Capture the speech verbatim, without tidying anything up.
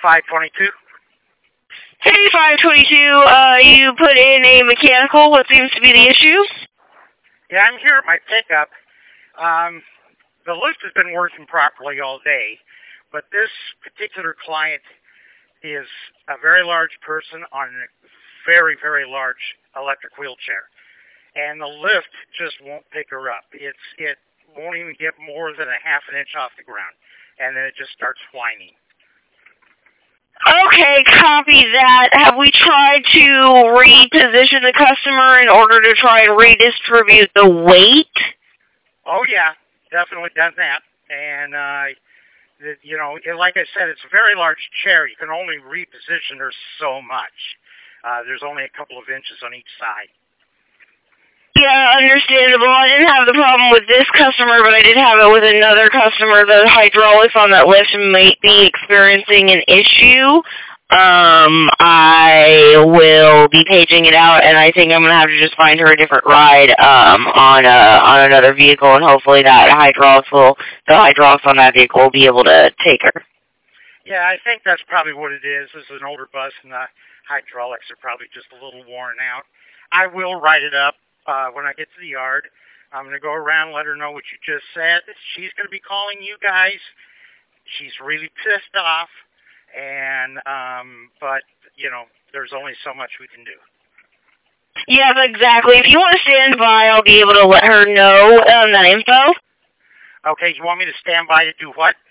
five twenty-two. Hey, five twenty-two, uh, you put in a mechanical. What seems to be the issue? Yeah, I'm here at my pickup. Um, the lift has been working properly all day, but this particular client is a very large person on a very, very large electric wheelchair. And the lift just won't pick her up. It's It won't even get more than a half an inch off the ground. And then it just starts whining. Okay, copy that. Have we tried to reposition the customer in order to try and redistribute the weight? Oh, yeah, definitely done that. And, uh, the, you know, like I said, it's a very large chair. You can only reposition her so much. Uh, there's only a couple of inches on each side. Yeah, understandable. I didn't have the problem with this customer, but I did have it with another customer. The hydraulics on that lift might be experiencing an issue. Um, I will be paging it out, and I think I'm going to have to just find her a different ride um, on a, on another vehicle, and hopefully that hydraulics will, the hydraulics on that vehicle will be able to take her. Yeah, I think that's probably what it is. This is an older bus, and the hydraulics are probably just a little worn out. I will write it up. Uh, when I get to the yard, I'm going to go around and let her know what you just said. She's going to be calling you guys. She's really pissed off, and, um, but, you know, there's only so much we can do. Yeah, exactly. If you want to stand by, I'll be able to let her know um, that info. Okay, you want me to stand by to do what?